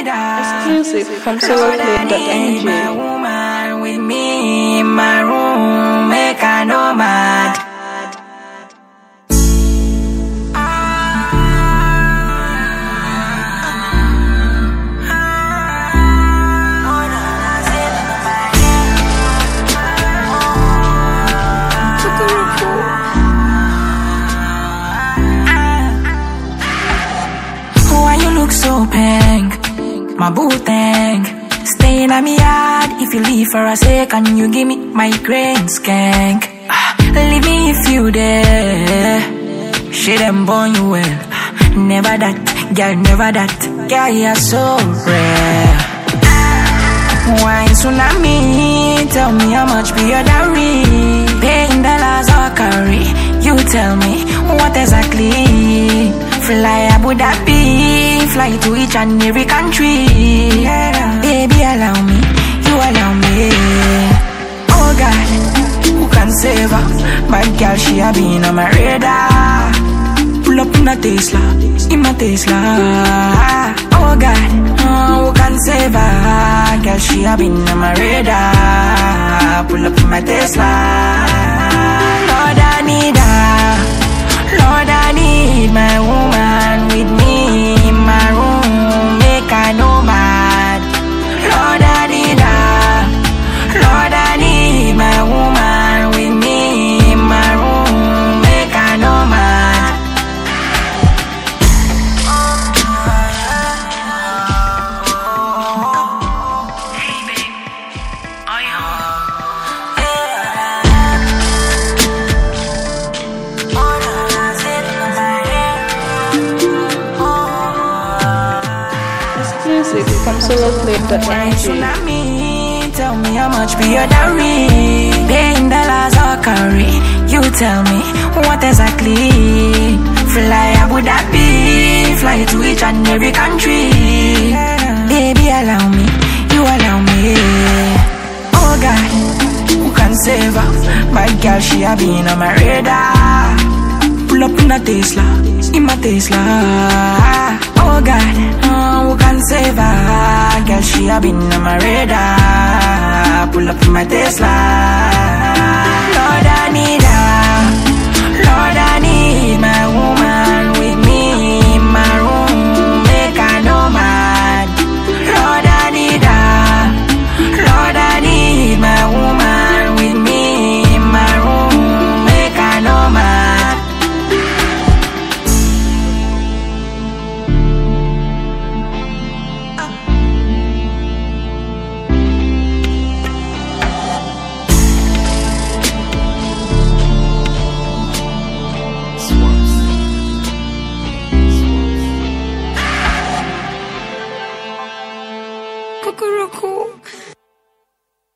Exclusive from soloclip.ng. My woman with me in my room, make I know mad. Why you look so pink? My boo tank. Staying at me yard. If you leave for a second, you give me migraine skank. Leave me if you dare. She them born you well. Never that, girl, never that. Girl, you're so rare. Wine tsunami, tell me how much be your dowry. Paying dollars or carry. You tell me what exactly. Fly Abu Dhabi, fly to each and every country. Baby, allow me, you allow me. Oh God, who can save her? My girl, she a been on my radar. Pull up in a Tesla, in my Tesla. Oh God, who can save her? Girl, she a been on my radar. Pull up in my Tesla. Lord, I need her. Lord, I need my woman with me in my room, make I know mad. Lord, I need her. Lord, I need my woman with me in my room, make I know mad. Hey babe, are you home? Exclusive from soloclip.ng. Tsunami, tell me how much be your dowry. Paying dollars or carry. You tell me what exactly. Fly Abu Dhabi, fly to each and every country. Baby, allow me, you allow me. Oh God, who can save her? My girl, she a been on my radar. Pull up in a Tesla, in my Tesla. Oh God, who can save her? Girl, she a been on my radar. Pull up in my Tesla. Lord, I need her. Lord, I need my woman with me in my room, make I know mad. Lord, I need her. Lord, I need my woman with me in my room, make I know mad. Cuckoo.